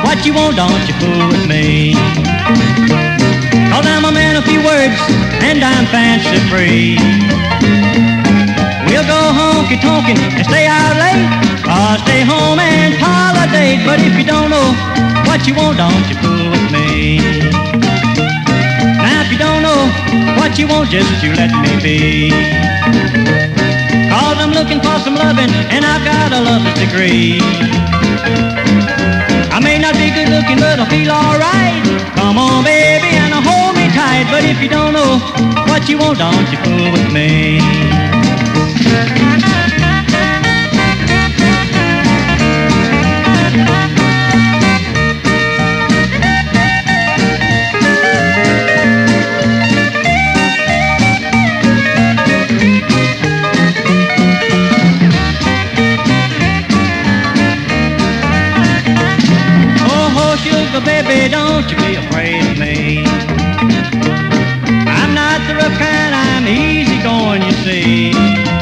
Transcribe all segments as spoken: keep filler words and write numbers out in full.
what you want, don't you fool with me. Cause I'm a man of few words, and I'm fancy free. We'll go honky-tonkin' and stay out late, or stay home and holiday. But if you don't know what you want, don't you fool with me. Now if you don't know what you want, just you let me be. Cause I'm looking for some loving, and I've got a lover's degree. I may not be good looking, but I feel alright. Come on, baby, and hold me tight. But if you don't know what you want, don't you fool with me. Baby, don't you be afraid of me. I'm not the rough kind, I'm easy going, you see.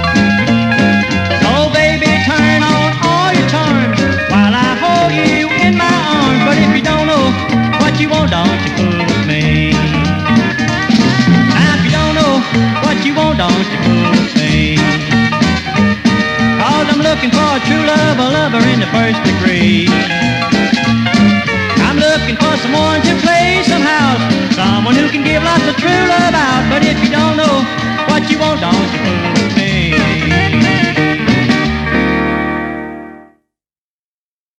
So baby, turn on all your charms while I hold you in my arms. But if you don't know what you want, don't you fool with me. Now if you don't know what you want, don't you fool with me. Cause I'm looking for a true love, a lover in the first degree. Looking for someone to play some house, someone who can give lots of true love out. But if you don't know what you want, don't you fool with me.